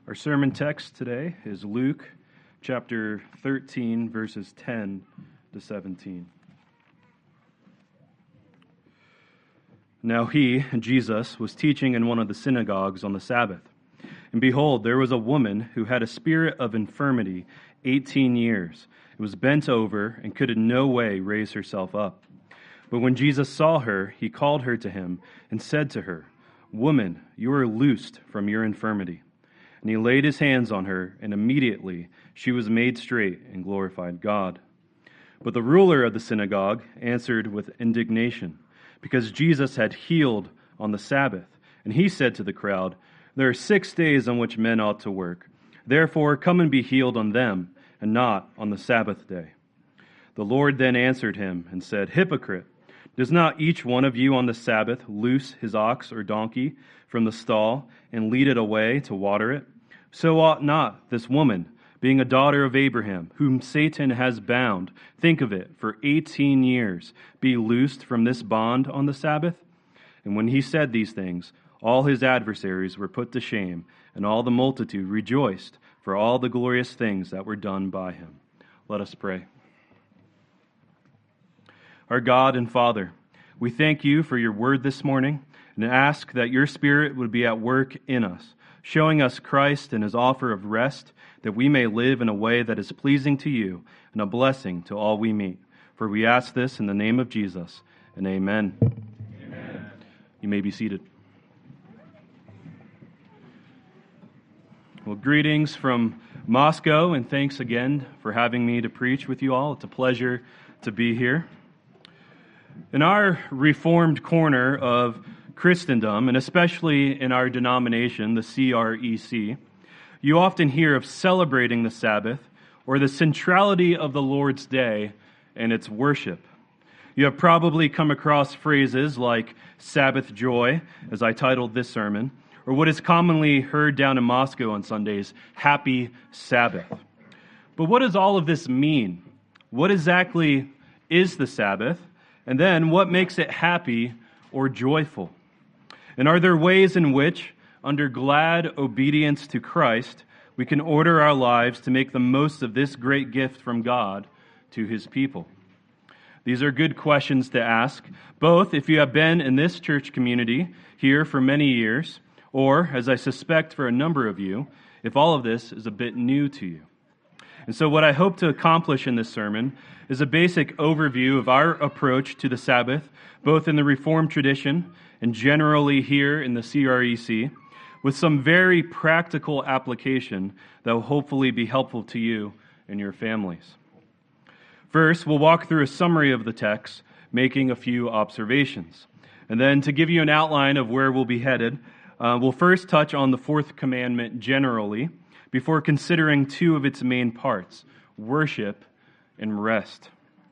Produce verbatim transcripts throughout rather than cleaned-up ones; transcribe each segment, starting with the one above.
Our sermon text today is Luke chapter thirteen, verses ten to seventeen. Now he, Jesus, was teaching in one of the synagogues on the Sabbath. And behold, there was a woman who had a spirit of infirmity eighteen years. It was bent over and could in no way raise herself up. But when Jesus saw her, he called her to him and said to her, "Woman, you are loosed from your infirmity." And he laid his hands on her, and immediately she was made straight and glorified God. But the ruler of the synagogue answered with indignation, because Jesus had healed on the Sabbath. And he said to the crowd, "There are six days on which men ought to work. Therefore come and be healed on them, and not on the Sabbath day." The Lord then answered him and said, "Hypocrite, does not each one of you on the Sabbath loose his ox or donkey from the stall and lead it away to water it? So ought not this woman, being a daughter of Abraham, whom Satan has bound, think of it, for eighteen years, be loosed from this bond on the Sabbath?" And when he said these things, all his adversaries were put to shame, and all the multitude rejoiced for all the glorious things that were done by him. Let us pray. Our God and Father, we thank you for your word this morning and ask that your Spirit would be at work in us, showing us Christ and his offer of rest, that we may live in a way that is pleasing to you and a blessing to all we meet. For we ask this in the name of Jesus, and amen. Amen. You may be seated. Well, greetings from Moscow, and thanks again for having me to preach with you all. It's a pleasure to be here. In our Reformed corner of Christendom, and especially in our denomination, the C R E C, you often hear of celebrating the Sabbath or the centrality of the Lord's Day and its worship. You have probably come across phrases like Sabbath joy, as I titled this sermon, or what is commonly heard down in Moscow on Sundays, Happy Sabbath. But what does all of this mean? What exactly is the Sabbath? And then what makes it happy or joyful? And are there ways in which, under glad obedience to Christ, we can order our lives to make the most of this great gift from God to his people? These are good questions to ask, both if you have been in this church community here for many years, or, as I suspect for a number of you, if all of this is a bit new to you. And so what I hope to accomplish in this sermon is a basic overview of our approach to the Sabbath, both in the Reformed tradition and generally here in the C R E C, with some very practical application that will hopefully be helpful to you and your families. First, we'll walk through a summary of the text, making a few observations. And then to give you an outline of where we'll be headed, uh, we'll first touch on the fourth commandment generally, before considering two of its main parts, worship and rest.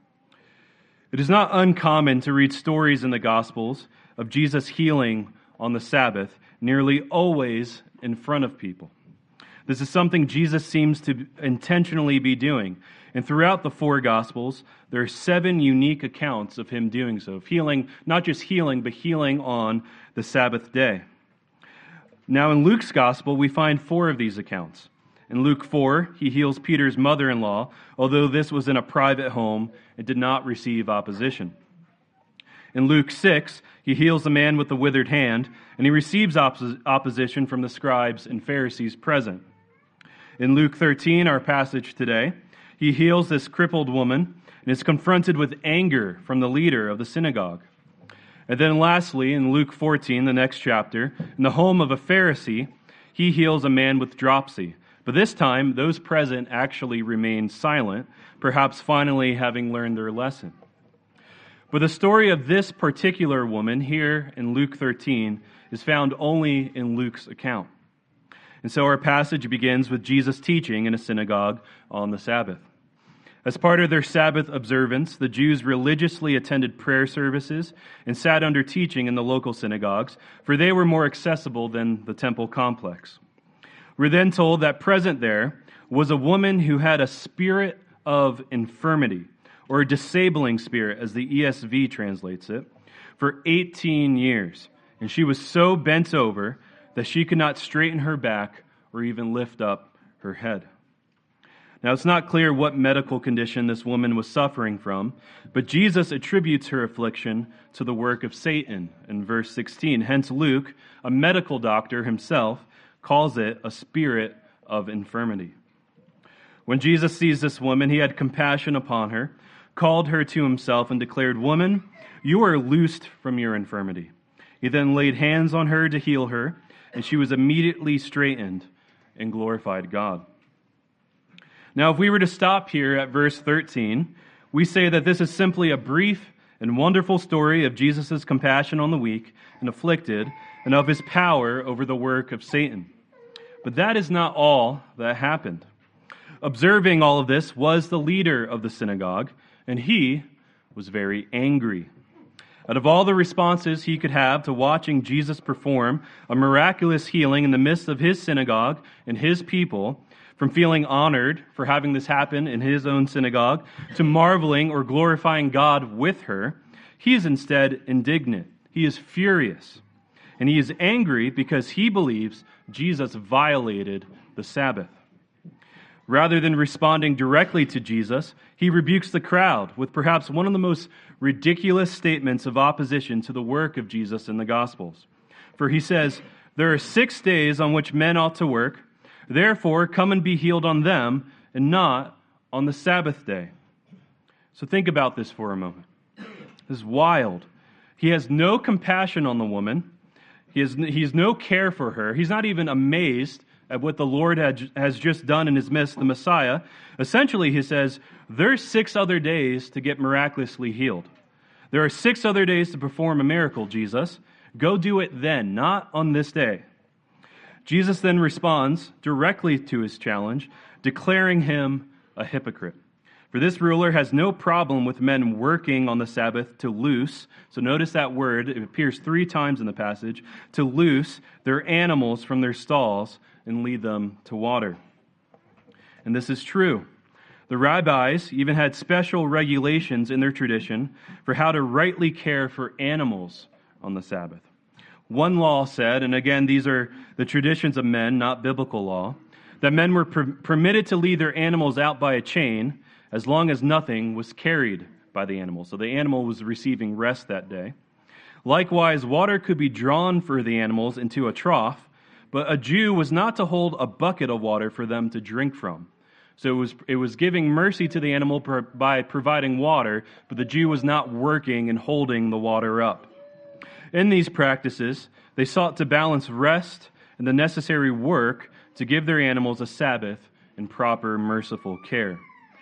It is not uncommon to read stories in the Gospels of Jesus healing on the Sabbath, nearly always in front of people. This is something Jesus seems to intentionally be doing. And throughout the four Gospels, there are seven unique accounts of him doing so, of healing, not just healing, but healing on the Sabbath day. Now in Luke's Gospel, we find four of these accounts. In Luke four, he heals Peter's mother-in-law, although this was in a private home and did not receive opposition. In Luke six, he heals a man with the withered hand, and he receives oppos- opposition from the scribes and Pharisees present. In Luke thirteen, our passage today, he heals this crippled woman and is confronted with anger from the leader of the synagogue. And then lastly, in Luke fourteen, the next chapter, in the home of a Pharisee, he heals a man with dropsy. But this time, those present actually remain silent, perhaps finally having learned their lesson. But the story of this particular woman here in Luke thirteen is found only in Luke's account. And so our passage begins with Jesus teaching in a synagogue on the Sabbath. As part of their Sabbath observance, the Jews religiously attended prayer services and sat under teaching in the local synagogues, for they were more accessible than the temple complex. We're then told that present there was a woman who had a spirit of infirmity, or a disabling spirit, as the E S V translates it, for eighteen years. And she was so bent over that she could not straighten her back or even lift up her head. Now, it's not clear what medical condition this woman was suffering from, but Jesus attributes her affliction to the work of Satan in verse sixteen. Hence, Luke, a medical doctor himself, calls it a spirit of infirmity. When Jesus sees this woman, he had compassion upon her, called her to himself, and declared, "Woman, you are loosed from your infirmity." He then laid hands on her to heal her, and she was immediately straightened and glorified God. Now, if we were to stop here at verse thirteen, we say that this is simply a brief and wonderful story of Jesus' compassion on the weak and afflicted, and of his power over the work of Satan. But that is not all that happened. Observing all of this was the leader of the synagogue, and he was very angry. Out of all the responses he could have to watching Jesus perform a miraculous healing in the midst of his synagogue and his people, from feeling honored for having this happen in his own synagogue to marveling or glorifying God with her, he is instead indignant. He is furious. And he is angry because he believes Jesus violated the Sabbath. Rather than responding directly to Jesus, he rebukes the crowd with perhaps one of the most ridiculous statements of opposition to the work of Jesus in the Gospels. For he says, "There are six days on which men ought to work. Therefore, come and be healed on them, and not on the Sabbath day." So think about this for a moment. This is wild. He has no compassion on the woman. He has, he has no care for her. He's not even amazed at what the Lord had, has just done in his midst, the Messiah. Essentially, he says, there's six other days to get miraculously healed. There are six other days to perform a miracle, Jesus. Go do it then, not on this day. Jesus then responds directly to his challenge, declaring him a hypocrite. For this ruler has no problem with men working on the Sabbath to loose. So notice that word, it appears three times in the passage, to loose their animals from their stalls and lead them to water. And this is true. The rabbis even had special regulations in their tradition for how to rightly care for animals on the Sabbath. One law said, and again, these are the traditions of men, not biblical law, that men were per- permitted to lead their animals out by a chain as long as nothing was carried by the animal. So the animal was receiving rest that day. Likewise, water could be drawn for the animals into a trough, but a Jew was not to hold a bucket of water for them to drink from. So it was, it was giving mercy to the animal per, by providing water, but the Jew was not working and holding the water up. In these practices, they sought to balance rest and the necessary work to give their animals a Sabbath and proper, merciful care.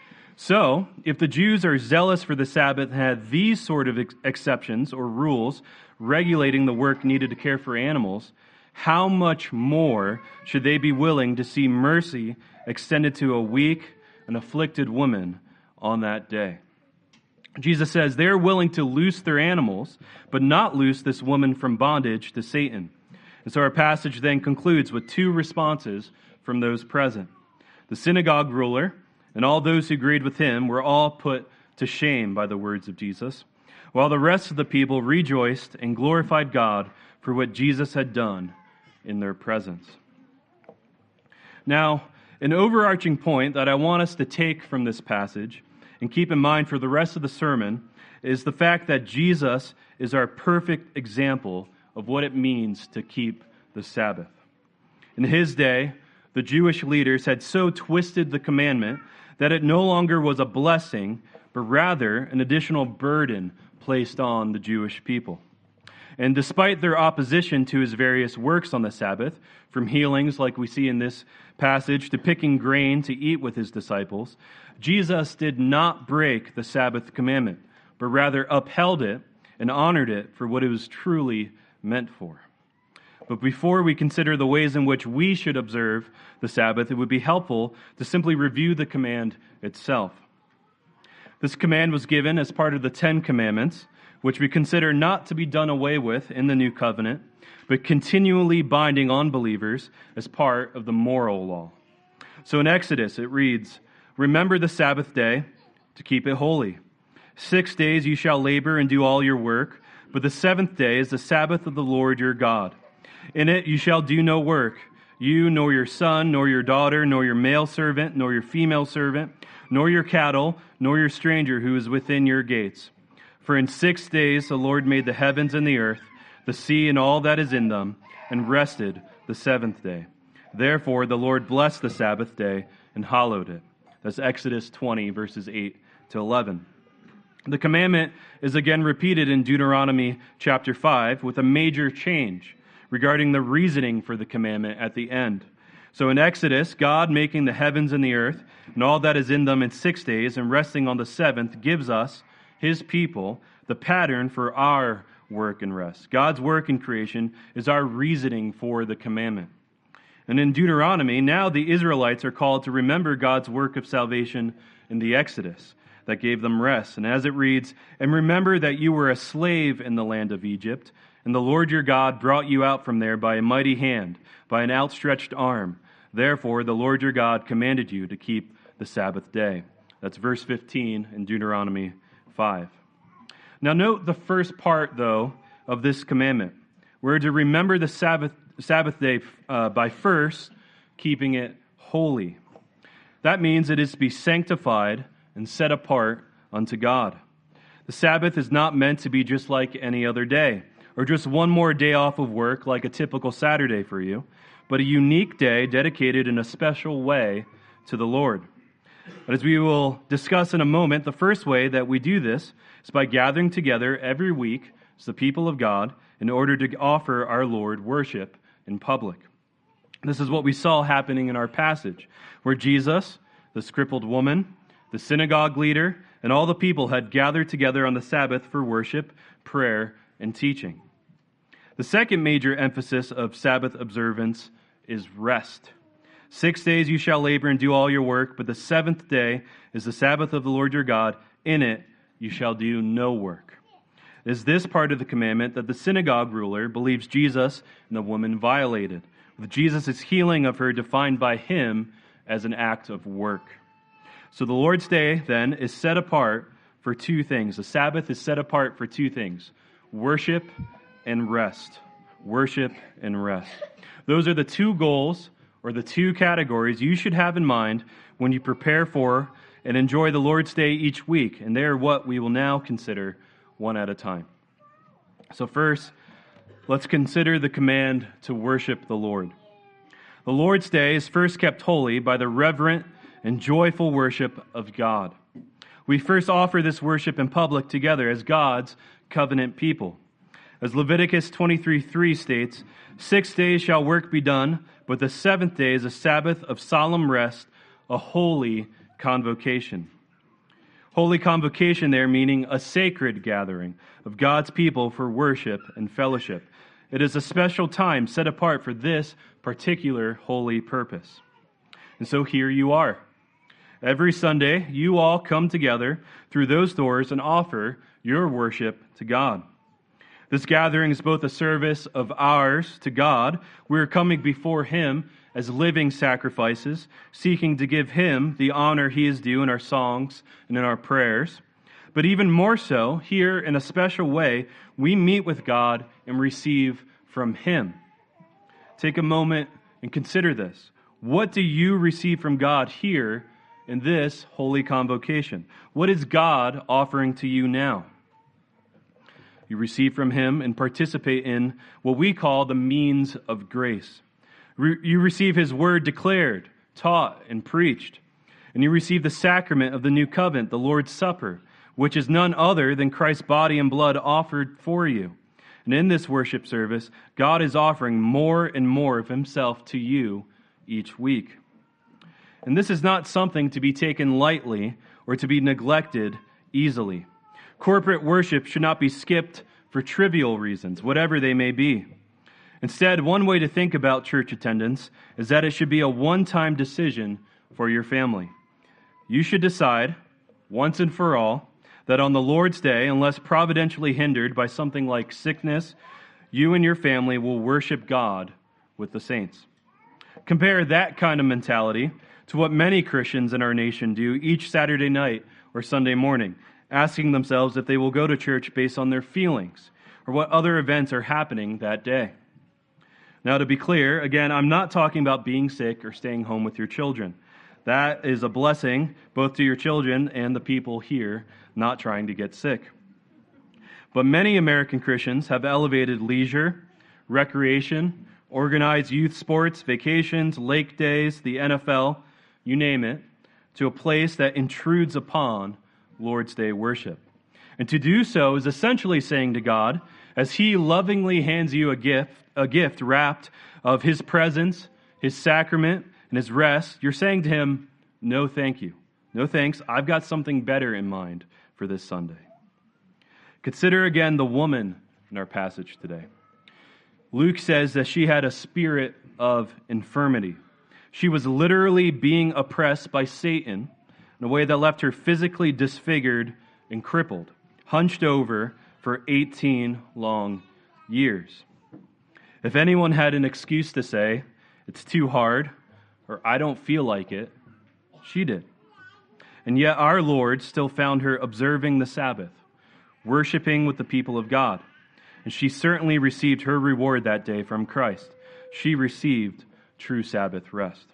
So, if the Jews are zealous for the Sabbath and had these sort of ex- exceptions or rules regulating the work needed to care for animals, how much more should they be willing to see mercy extended to a weak and afflicted woman on that day? Jesus says they're willing to loose their animals, but not loose this woman from bondage to Satan. And so our passage then concludes with two responses from those present. The synagogue ruler and all those who agreed with him were all put to shame by the words of Jesus, while the rest of the people rejoiced and glorified God for what Jesus had done in their presence. Now, an overarching point that I want us to take from this passage and keep in mind for the rest of the sermon is the fact that Jesus is our perfect example of what it means to keep the Sabbath. In his day, the Jewish leaders had so twisted the commandment that it no longer was a blessing, but rather an additional burden placed on the Jewish people. And despite their opposition to his various works on the Sabbath, from healings like we see in this passage to picking grain to eat with his disciples, Jesus did not break the Sabbath commandment, but rather upheld it and honored it for what it was truly meant for. But before we consider the ways in which we should observe the Sabbath, it would be helpful to simply review the command itself. This command was given as part of the Ten Commandments, which we consider not to be done away with in the New Covenant, but continually binding on believers as part of the moral law. So in Exodus, it reads, "Remember the Sabbath day to keep it holy. Six days you shall labor and do all your work, but the seventh day is the Sabbath of the Lord your God. In it you shall do no work, you nor your son, nor your daughter, nor your male servant, nor your female servant, nor your cattle, nor your stranger who is within your gates. For in six days the Lord made the heavens and the earth, the sea and all that is in them, and rested the seventh day. Therefore the Lord blessed the Sabbath day and hallowed it. That's Exodus twenty, verses eight to eleven. The commandment is again repeated in Deuteronomy chapter five with a major change regarding the reasoning for the commandment at the end. So in Exodus, God making the heavens and the earth and all that is in them in six days and resting on the seventh gives us, his people, the pattern for our work and rest. God's work in creation is our reasoning for the commandment. And in Deuteronomy, now the Israelites are called to remember God's work of salvation in the Exodus that gave them rest. And as it reads, "And remember that you were a slave in the land of Egypt, and the Lord your God brought you out from there by a mighty hand, by an outstretched arm. Therefore the Lord your God commanded you to keep the Sabbath day." That's verse fifteen in Deuteronomy five. Now note the first part, though, of this commandment. We're to remember the Sabbath, Sabbath day uh, by first keeping it holy. That means it is to be sanctified and set apart unto God. The Sabbath is not meant to be just like any other day, or just one more day off of work like a typical Saturday for you, but a unique day dedicated in a special way to the Lord. But as we will discuss in a moment, the first way that we do this is by gathering together every week as the people of God in order to offer our Lord worship in public. This is what we saw happening in our passage, where Jesus, the crippled woman, the synagogue leader, and all the people had gathered together on the Sabbath for worship, prayer, and teaching. The second major emphasis of Sabbath observance is rest. Six days you shall labor and do all your work, but the seventh day is the Sabbath of the Lord your God. In it you shall do no work. It is this part of the commandment that the synagogue ruler believes Jesus and the woman violated, with Jesus' healing of her defined by him as an act of work. So the Lord's Day, then, is set apart for two things. The Sabbath is set apart for two things: worship and rest. Worship and rest. Those are the two goals, or the two categories you should have in mind when you prepare for and enjoy the Lord's Day each week. And they are what we will now consider one at a time. So first, let's consider the command to worship the Lord. The Lord's Day is first kept holy by the reverent and joyful worship of God. We first offer this worship in public together as God's covenant people. As Leviticus twenty-three three states, "Six days shall work be done, but the seventh day is a Sabbath of solemn rest, a holy convocation." Holy convocation there meaning a sacred gathering of God's people for worship and fellowship. It is a special time set apart for this particular holy purpose. And so here you are. Every Sunday, you all come together through those doors and offer your worship to God. This gathering is both a service of ours to God. We are coming before Him as living sacrifices, seeking to give Him the honor He is due in our songs and in our prayers. But even more so, here in a special way, we meet with God and receive from Him. Take a moment and consider this. What do you receive from God here in this holy convocation? What is God offering to you now? You receive from Him and participate in what we call the means of grace. Re- you receive His word declared, taught, and preached. And you receive the sacrament of the new covenant, the Lord's Supper, which is none other than Christ's body and blood offered for you. And in this worship service, God is offering more and more of Himself to you each week. And this is not something to be taken lightly or to be neglected easily. Corporate worship should not be skipped for trivial reasons, whatever they may be. Instead, one way to think about church attendance is that it should be a one-time decision for your family. You should decide, once and for all, that on the Lord's Day, unless providentially hindered by something like sickness, you and your family will worship God with the saints. Compare that kind of mentality to what many Christians in our nation do each Saturday night or Sunday morning, asking themselves if they will go to church based on their feelings or what other events are happening that day. Now, to be clear, again, I'm not talking about being sick or staying home with your children. That is a blessing both to your children and the people here not trying to get sick. But many American Christians have elevated leisure, recreation, organized youth sports, vacations, lake days, the N F L, you name it, to a place that intrudes upon Lord's Day worship. And to do so is essentially saying to God, as He lovingly hands you a gift, a gift wrapped of His presence, His sacrament, and His rest, you're saying to Him, no thank you. No thanks. I've got something better in mind for this Sunday. Consider again the woman in our passage today. Luke says that she had a spirit of infirmity. She was literally being oppressed by Satan in a way that left her physically disfigured and crippled, hunched over for eighteen long years. If anyone had an excuse to say, it's too hard, or I don't feel like it, she did. And yet our Lord still found her observing the Sabbath, worshiping with the people of God. And she certainly received her reward that day from Christ. She received true Sabbath rest.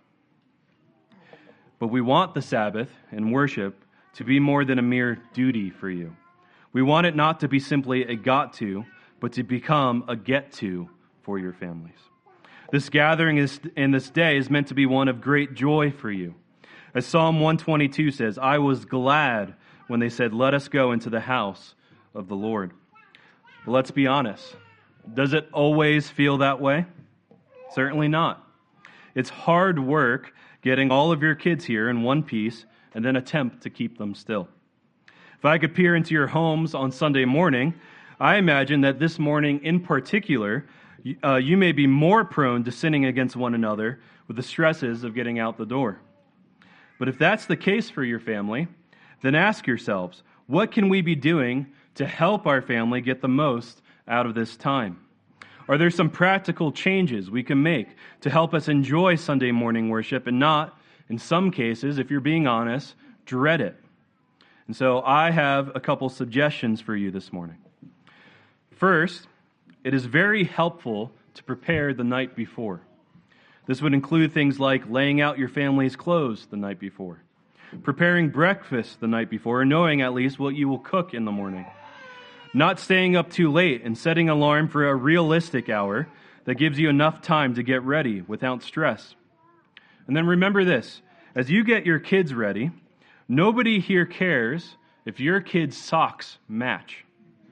But we want the Sabbath and worship to be more than a mere duty for you. We want it not to be simply a got to, but to become a get to for your families. This gathering is, in this day is meant to be one of great joy for you. As Psalm one twenty-two says, I was glad when they said, let us go into the house of the Lord. But let's be honest. Does it always feel that way? Certainly not. It's hard work getting all of your kids here in one piece and then attempt to keep them still. If I could peer into your homes on Sunday morning, I imagine that this morning in particular, uh, you may be more prone to sinning against one another with the stresses of getting out the door. But if that's the case for your family, then ask yourselves, what can we be doing to help our family get the most out of this time? Are there some practical changes we can make to help us enjoy Sunday morning worship and not, in some cases, if you're being honest, dread it? And so I have a couple suggestions for you this morning. First, it is very helpful to prepare the night before. This would include things like laying out your family's clothes the night before, preparing breakfast the night before, or knowing at least what you will cook in the morning, not staying up too late and setting an alarm for a realistic hour that gives you enough time to get ready without stress. And then remember this, as you get your kids ready, nobody here cares if your kids' socks match,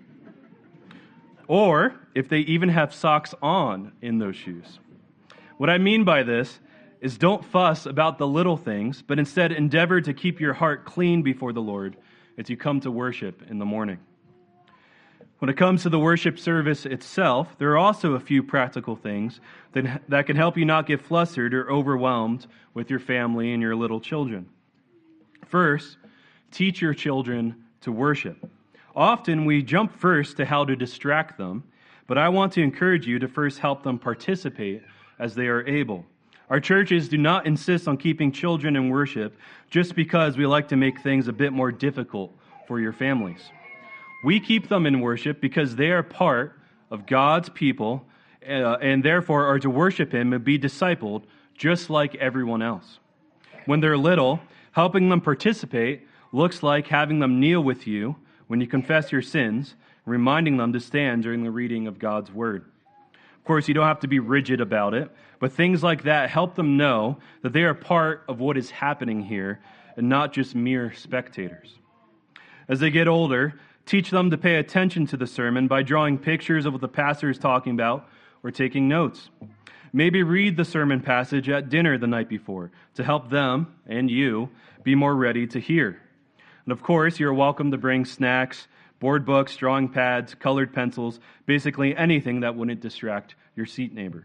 or if they even have socks on in those shoes. What I mean by this is don't fuss about the little things, but instead endeavor to keep your heart clean before the Lord as you come to worship in the morning. When it comes to the worship service itself, there are also a few practical things that, that can help you not get flustered or overwhelmed with your family and your little children. First, teach your children to worship. Often we jump first to how to distract them, but I want to encourage you to first help them participate as they are able. Our churches do not insist on keeping children in worship just because we like to make things a bit more difficult for your families. We keep them in worship because they are part of God's people uh, and therefore are to worship Him and be discipled just like everyone else. When they're little, helping them participate looks like having them kneel with you when you confess your sins, reminding them to stand during the reading of God's Word. Of course, you don't have to be rigid about it, but things like that help them know that they are part of what is happening here and not just mere spectators. As they get older, teach them to pay attention to the sermon by drawing pictures of what the pastor is talking about or taking notes. Maybe read the sermon passage at dinner the night before to help them and you be more ready to hear. And of course, you're welcome to bring snacks, board books, drawing pads, colored pencils, basically anything that wouldn't distract your seat neighbor.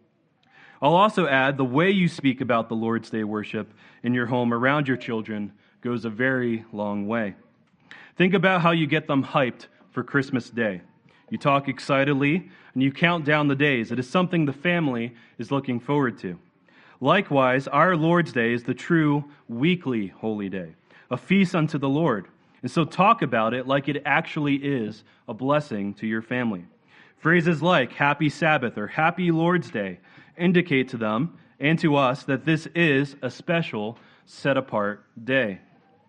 I'll also add the way you speak about the Lord's Day worship in your home around your children goes a very long way. Think about how you get them hyped for Christmas Day. You talk excitedly and you count down the days. It is something the family is looking forward to. Likewise, our Lord's Day is the true weekly holy day, a feast unto the Lord. And so talk about it like it actually is a blessing to your family. Phrases like Happy Sabbath or Happy Lord's Day indicate to them and to us that this is a special, set-apart day.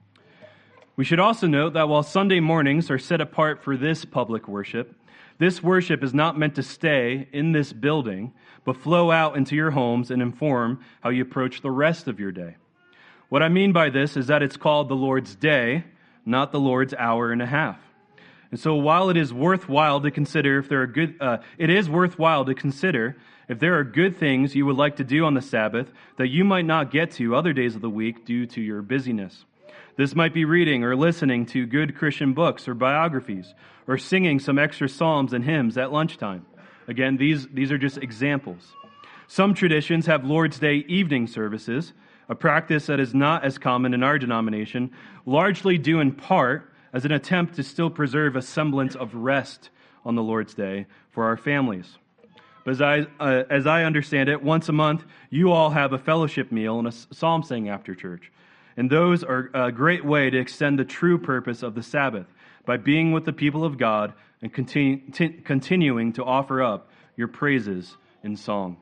We should also note that while Sunday mornings are set apart for this public worship, this worship is not meant to stay in this building, but flow out into your homes and inform how you approach the rest of your day. What I mean by this is that it's called the Lord's Day, not the Lord's hour and a half. And so while it is worthwhile to consider if there are good, uh, it is worthwhile to consider if there are good things you would like to do on the Sabbath that you might not get to other days of the week due to your busyness. This might be reading or listening to good Christian books or biographies, or singing some extra psalms and hymns at lunchtime. Again, these, these are just examples. Some traditions have Lord's Day evening services, a practice that is not as common in our denomination, largely due in part as an attempt to still preserve a semblance of rest on the Lord's Day for our families. But as I, uh, as I understand it, once a month, you all have a fellowship meal and a psalm sing after church. And those are a great way to extend the true purpose of the Sabbath by being with the people of God and continue, t- continuing to offer up your praises in song.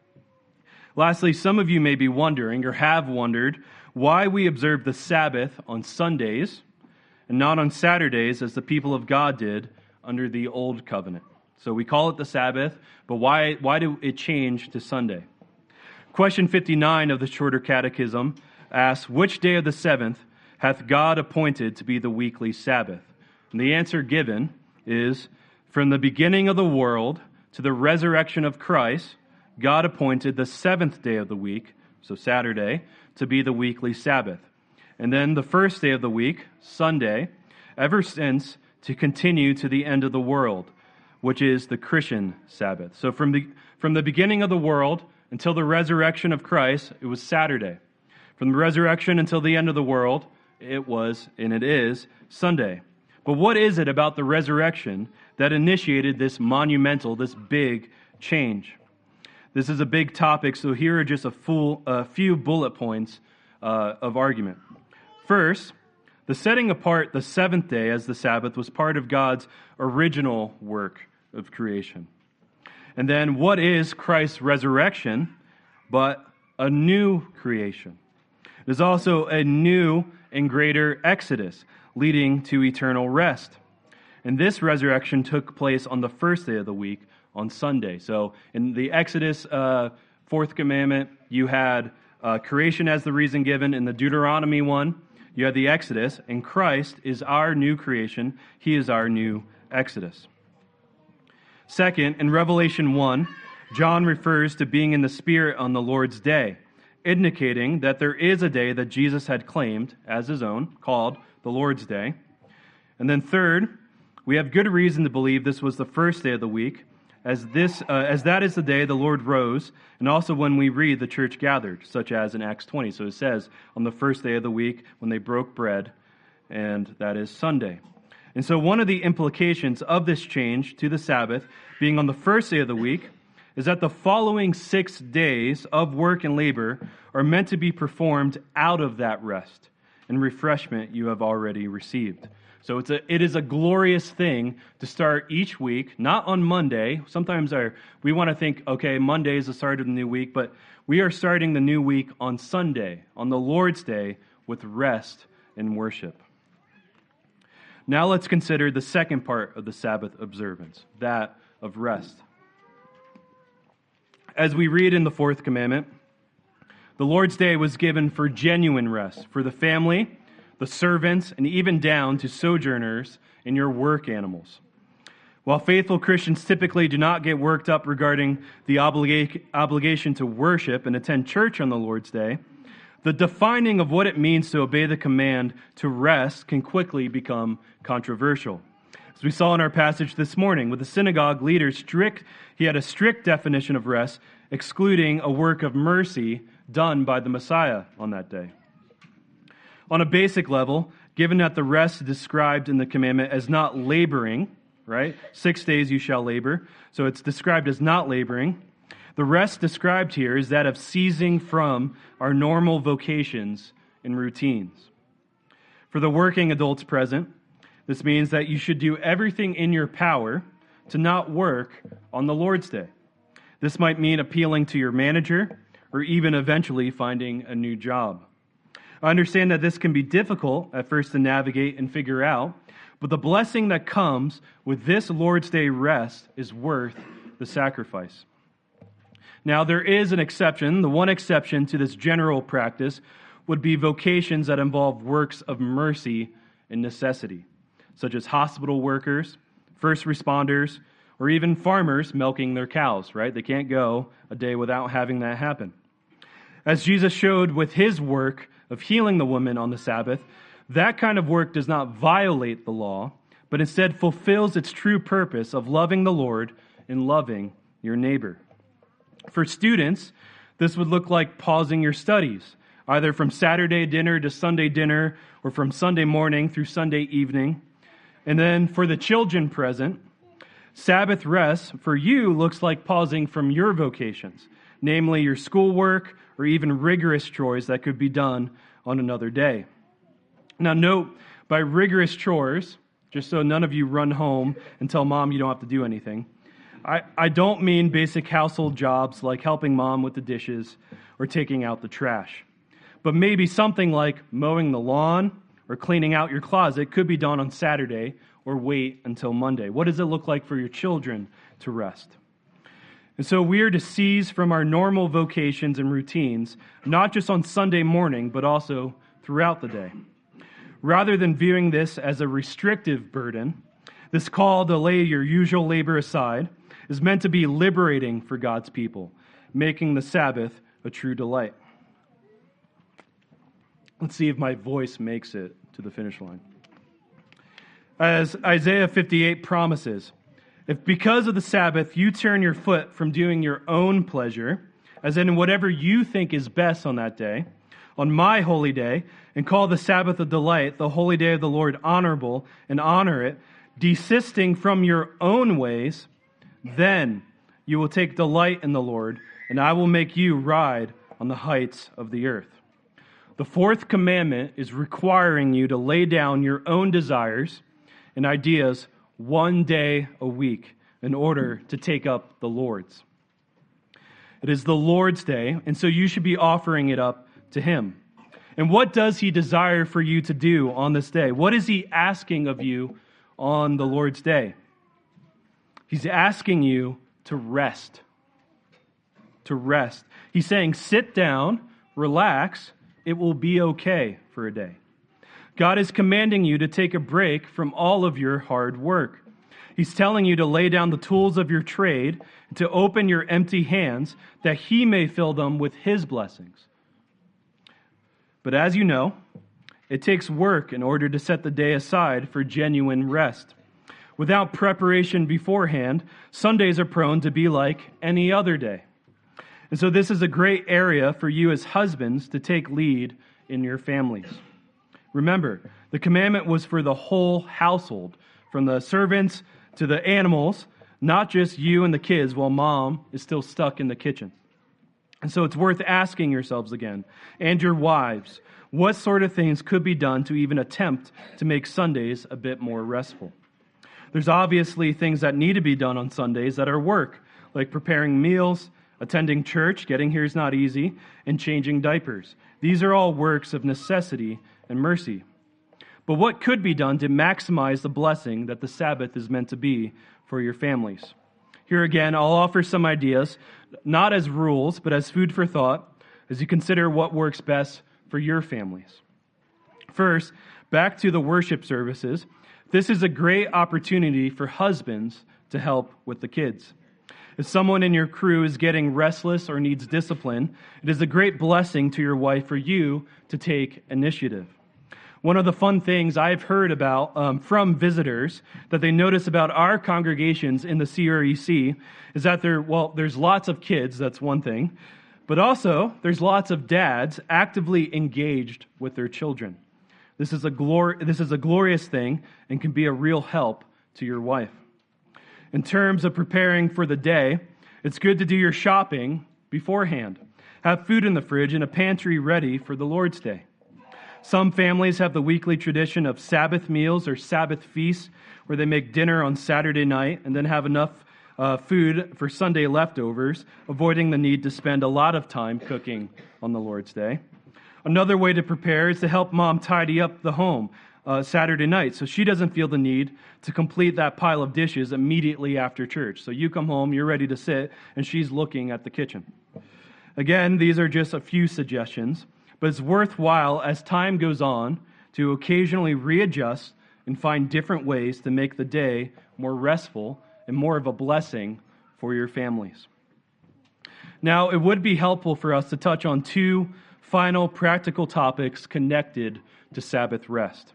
Lastly, some of you may be wondering or have wondered why we observe the Sabbath on Sundays and not on Saturdays as the people of God did under the Old Covenant. So we call it the Sabbath, but why, why did it change to Sunday? Question fifty-nine of the Shorter Catechism asks, which day of the seventh hath God appointed to be the weekly Sabbath? And the answer given is, from the beginning of the world to the resurrection of Christ, God appointed the seventh day of the week, so Saturday, to be the weekly Sabbath. And then the first day of the week, Sunday, ever since to continue to the end of the world, which is the Christian Sabbath. So from the, from the beginning of the world until the resurrection of Christ, it was Saturday. From the resurrection until the end of the world, it was, and it is, Sunday. But what is it about the resurrection that initiated this monumental, this big change? This is a big topic, so here are just a, full, a few bullet points uh, of argument. First, the setting apart the seventh day as the Sabbath was part of God's original work of creation. And then, what is Christ's resurrection but a new creation? There's also a new and greater exodus leading to eternal rest. And this resurrection took place on the first day of the week, on Sunday. So in the Exodus uh, fourth commandment, you had uh, creation as the reason given. In the Deuteronomy one, you had the Exodus, and Christ is our new creation. He is our new Exodus. Second, in Revelation one, John refers to being in the Spirit on the Lord's day, indicating that there is a day that Jesus had claimed as his own, called the Lord's Day. And then third, we have good reason to believe this was the first day of the week, as this, uh, as that is the day the Lord rose, and also when we read the church gathered, such as in Acts twenty. So it says, on the first day of the week, when they broke bread, and that is Sunday. And so one of the implications of this change to the Sabbath, being on the first day of the week, is that the following six days of work and labor are meant to be performed out of that rest and refreshment you have already received. So it's a, it is a glorious thing to start each week, not on Monday. Sometimes our, we want to think, okay, Monday is the start of the new week, but we are starting the new week on Sunday, on the Lord's Day, with rest and worship. Now let's consider the second part of the Sabbath observance, that of rest. As we read in the fourth commandment, the Lord's Day was given for genuine rest, for the family, the servants, and even down to sojourners and your work animals. While faithful Christians typically do not get worked up regarding the obliga- obligation to worship and attend church on the Lord's Day, the defining of what it means to obey the command to rest can quickly become controversial. As we saw in our passage this morning, with the synagogue leader strict, he had a strict definition of rest, excluding a work of mercy done by the Messiah on that day. On a basic level, given that the rest described in the commandment as not laboring, right? Six days you shall labor, so it's described as not laboring. The rest described here is that of ceasing from our normal vocations and routines. For the working adults present, this means that you should do everything in your power to not work on the Lord's Day. This might mean appealing to your manager or even eventually finding a new job. I understand that this can be difficult at first to navigate and figure out, but the blessing that comes with this Lord's Day rest is worth the sacrifice. Now, there is an exception. The one exception to this general practice would be vocations that involve works of mercy and necessity, such as hospital workers, first responders, or even farmers milking their cows, right? They can't go a day without having that happen. As Jesus showed with his work of healing the woman on the Sabbath, that kind of work does not violate the law, but instead fulfills its true purpose of loving the Lord and loving your neighbor. For students, this would look like pausing your studies, either from Saturday dinner to Sunday dinner, or from Sunday morning through Sunday evening. And then for the children present, Sabbath rest for you looks like pausing from your vocations, namely your schoolwork or even rigorous chores that could be done on another day. Now note, by rigorous chores, just so none of you run home and tell mom you don't have to do anything, I, I don't mean basic household jobs like helping mom with the dishes or taking out the trash. But maybe something like mowing the lawn or cleaning out your closet could be done on Saturday or wait until Monday. What does it look like for your children to rest? And so we are to cease from our normal vocations and routines, not just on Sunday morning, but also throughout the day. Rather than viewing this as a restrictive burden, this call to lay your usual labor aside is meant to be liberating for God's people, making the Sabbath a true delight. Let's see if my voice makes it to the finish line. As Isaiah fifty-eight promises, if because of the Sabbath you turn your foot from doing your own pleasure, as in whatever you think is best on that day, on my holy day, and call the Sabbath a delight, the holy day of the Lord honorable, and honor it, desisting from your own ways, then you will take delight in the Lord, and I will make you ride on the heights of the earth. The fourth commandment is requiring you to lay down your own desires and ideas one day a week in order to take up the Lord's. It is the Lord's day, and so you should be offering it up to Him. And what does He desire for you to do on this day? What is He asking of you on the Lord's day? He's asking you to rest. To rest. He's saying, sit down, relax, it will be okay for a day. God is commanding you to take a break from all of your hard work. He's telling you to lay down the tools of your trade, to open your empty hands, that He may fill them with His blessings. But as you know, it takes work in order to set the day aside for genuine rest. Without preparation beforehand, Sundays are prone to be like any other day. And so this is a great area for you as husbands to take lead in your families. Remember, the commandment was for the whole household, from the servants to the animals, not just you and the kids while mom is still stuck in the kitchen. And so it's worth asking yourselves again, and your wives, what sort of things could be done to even attempt to make Sundays a bit more restful? There's obviously things that need to be done on Sundays that are work, like preparing meals, attending church, getting here is not easy, and changing diapers. These are all works of necessity and mercy. But what could be done to maximize the blessing that the Sabbath is meant to be for your families? Here again, I'll offer some ideas, not as rules, but as food for thought, as you consider what works best for your families. First, back to the worship services. This is a great opportunity for husbands to help with the kids. If someone in your crew is getting restless or needs discipline, it is a great blessing to your wife for you to take initiative. One of the fun things I've heard about um, from visitors that they notice about our congregations in the C R E C is that there, well, there's lots of kids, that's one thing, but also there's lots of dads actively engaged with their children. This is a glor- this is a glorious thing and can be a real help to your wife. In terms of preparing for the day, it's good to do your shopping beforehand. Have food in the fridge and a pantry ready for the Lord's Day. Some families have the weekly tradition of Sabbath meals or Sabbath feasts, where they make dinner on Saturday night and then have enough uh, food for Sunday leftovers, avoiding the need to spend a lot of time cooking on the Lord's Day. Another way to prepare is to help mom tidy up the home uh, Saturday night, so she doesn't feel the need to complete that pile of dishes immediately after church. So you come home, you're ready to sit, and she's looking at the kitchen. Again, these are just a few suggestions, but it's worthwhile as time goes on to occasionally readjust and find different ways to make the day more restful and more of a blessing for your families. Now, it would be helpful for us to touch on two final practical topics connected to Sabbath rest.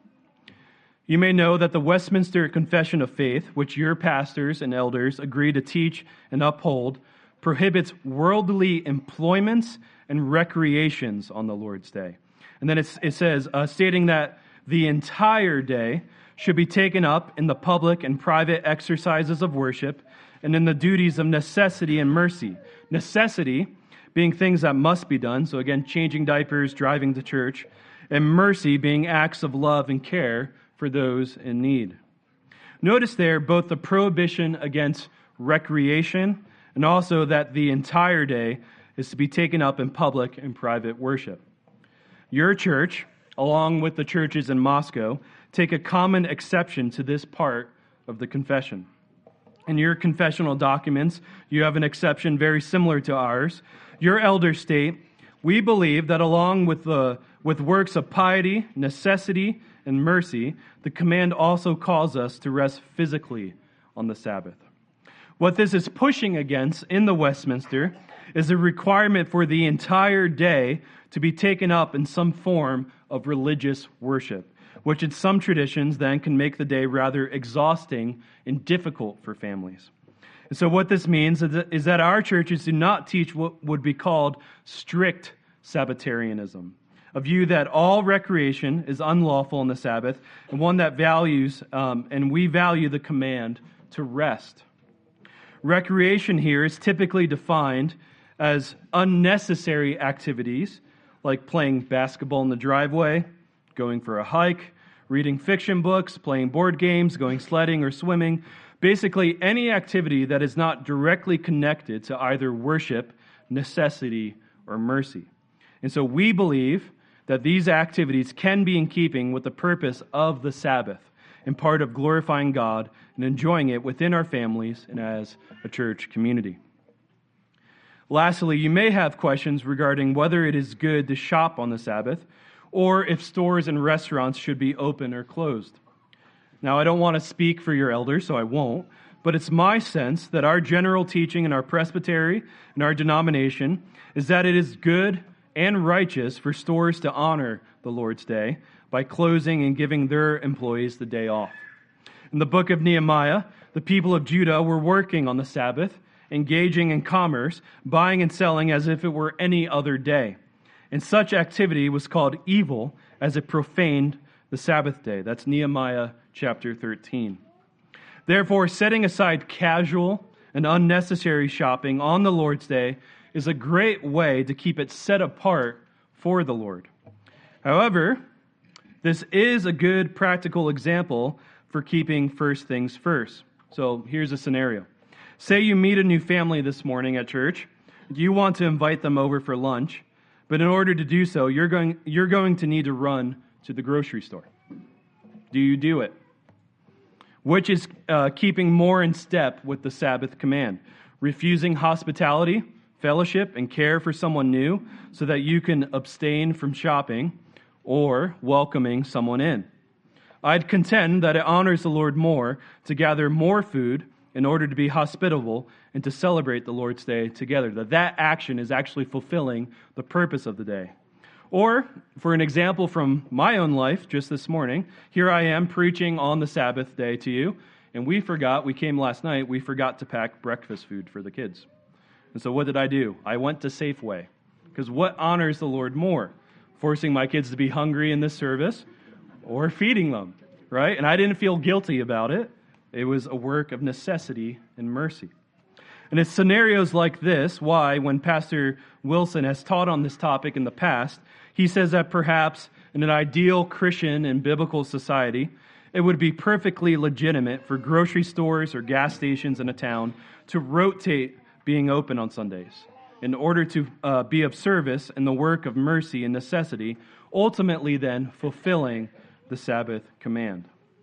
You may know that the Westminster Confession of Faith, which your pastors and elders agree to teach and uphold, prohibits worldly employments and recreations on the Lord's Day. And then it's, it says, uh, stating that the entire day should be taken up in the public and private exercises of worship and in the duties of necessity and mercy. Necessity being things that must be done, so again, changing diapers, driving to church, and mercy being acts of love and care for those in need. Notice there both the prohibition against recreation and also that the entire day is to be taken up in public and private worship. Your church, along with the churches in Moscow, take a common exception to this part of the confession. In your confessional documents, you have an exception very similar to ours. Your elders state, "We believe that along with the with works of piety, necessity, and mercy, the command also calls us to rest physically on the Sabbath." What this is pushing against in the Westminster is a requirement for the entire day to be taken up in some form of religious worship, which in some traditions then can make the day rather exhausting and difficult for families. And so what this means is that our churches do not teach what would be called strict Sabbatarianism, a view that all recreation is unlawful on the Sabbath, and one that values, um, and we value the command to rest. Recreation here is typically defined as unnecessary activities like playing basketball in the driveway, going for a hike, reading fiction books, playing board games, going sledding or swimming. Basically, any activity that is not directly connected to either worship, necessity, or mercy. And so we believe that these activities can be in keeping with the purpose of the Sabbath and part of glorifying God and enjoying it within our families and as a church community. Lastly, you may have questions regarding whether it is good to shop on the Sabbath or if stores and restaurants should be open or closed. Now, I don't want to speak for your elders, so I won't, but it's my sense that our general teaching in our presbytery and our denomination is that it is good and righteous for stores to honor the Lord's Day by closing and giving their employees the day off. In the book of Nehemiah, the people of Judah were working on the Sabbath, engaging in commerce, buying and selling as if it were any other day. And such activity was called evil as it profaned the Sabbath day. That's Nehemiah chapter thirteen. Therefore, setting aside casual and unnecessary shopping on the Lord's Day is a great way to keep it set apart for the Lord. However, this is a good practical example for keeping first things first. So here's a scenario. Say you meet a new family this morning at church. You want to invite them over for lunch, but in order to do so, you're going, you're going to need to run to the grocery store. Do you do it? Which is uh, keeping more in step with the Sabbath command, refusing hospitality, fellowship, and care for someone new so that you can abstain from shopping, or welcoming someone in. I'd contend that it honors the Lord more to gather more food in order to be hospitable and to celebrate the Lord's Day together. That that action is actually fulfilling the purpose of the day. Or, for an example from my own life just this morning, here I am preaching on the Sabbath day to you, and we forgot, we came last night, we forgot to pack breakfast food for the kids. And so what did I do? I went to Safeway. Because what honors the Lord more? Forcing my kids to be hungry in this service or feeding them, right? And I didn't feel guilty about it. It was a work of necessity and mercy. And it's scenarios like this why, when Pastor Wilson has taught on this topic in the past, he says that perhaps in an ideal Christian and biblical society, it would be perfectly legitimate for grocery stores or gas stations in a town to rotate being open on Sundays in order to uh, be of service in the work of mercy and necessity, ultimately then fulfilling the Sabbath command.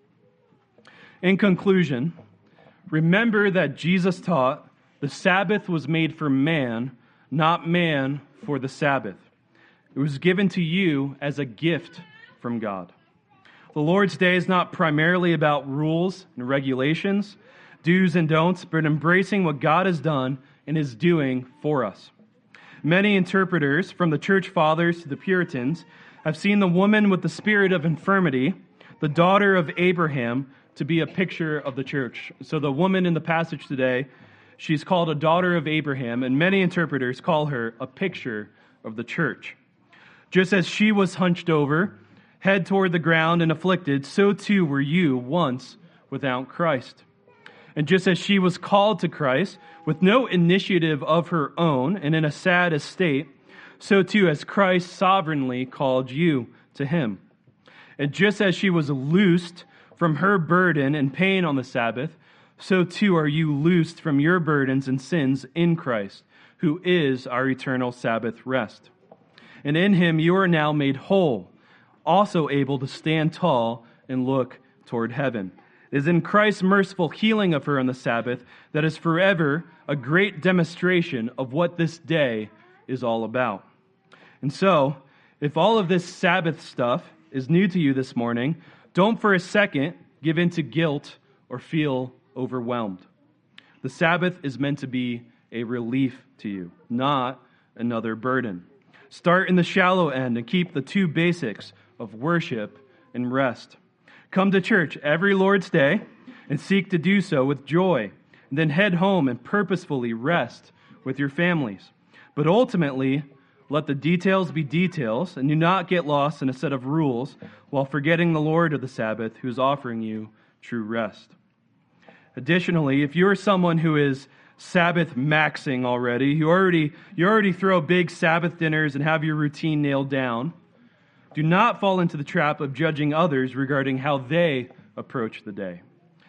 In conclusion, remember that Jesus taught the Sabbath was made for man, not man for the Sabbath. It was given to you as a gift from God. The Lord's Day is not primarily about rules and regulations, do's and don'ts, but embracing what God has done and is doing for us. Many interpreters, from the church fathers to the Puritans, have seen the woman with the spirit of infirmity, the daughter of Abraham, to be a picture of the church. So the woman in the passage today, she's called a daughter of Abraham, and many interpreters call her a picture of the church. Just as she was hunched over, head toward the ground and afflicted, so too were you once without Christ. And just as she was called to Christ with no initiative of her own and in a sad estate, so too has Christ sovereignly called you to him. And just as she was loosed from her burden and pain on the Sabbath, so too are you loosed from your burdens and sins in Christ, who is our eternal Sabbath rest. And in him you are now made whole, also able to stand tall and look toward heaven. It is in Christ's merciful healing of her on the Sabbath that is forever a great demonstration of what this day is all about. And so, if all of this Sabbath stuff is new to you this morning, don't for a second give in to guilt or feel overwhelmed. The Sabbath is meant to be a relief to you, not another burden. Start in the shallow end and keep the two basics of worship and rest. Come to church every Lord's Day and seek to do so with joy. And then head home and purposefully rest with your families. But ultimately, let the details be details and do not get lost in a set of rules while forgetting the Lord of the Sabbath who is offering you true rest. Additionally, if you are someone who is Sabbath maxing already, you already, you already throw big Sabbath dinners and have your routine nailed down, do not fall into the trap of judging others regarding how they approach the day.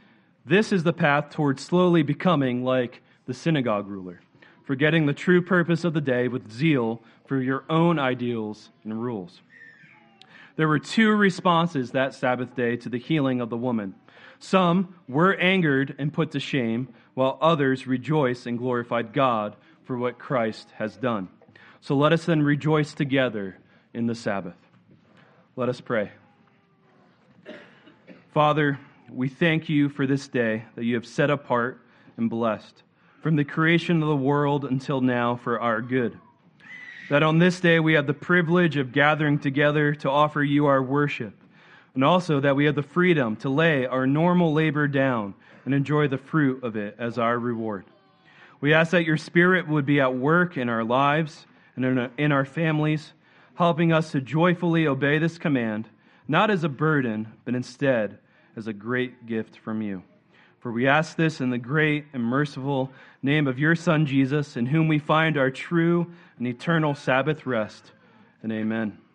This is the path towards slowly becoming like the synagogue ruler, forgetting the true purpose of the day with zeal for your own ideals and rules. There were two responses that Sabbath day to the healing of the woman. Some were angered and put to shame, while others rejoiced and glorified God for what Christ has done. So let us then rejoice together in the Sabbath. Let us pray. Father, we thank you for this day that you have set apart and blessed, from the creation of the world until now for our good. That on this day we have the privilege of gathering together to offer you our worship, and also that we have the freedom to lay our normal labor down and enjoy the fruit of it as our reward. We ask that your Spirit would be at work in our lives and in our, in our families, helping us to joyfully obey this command, not as a burden, but instead as a great gift from you. For we ask this in the great and merciful name of your Son, Jesus, in whom we find our true and eternal Sabbath rest. And amen.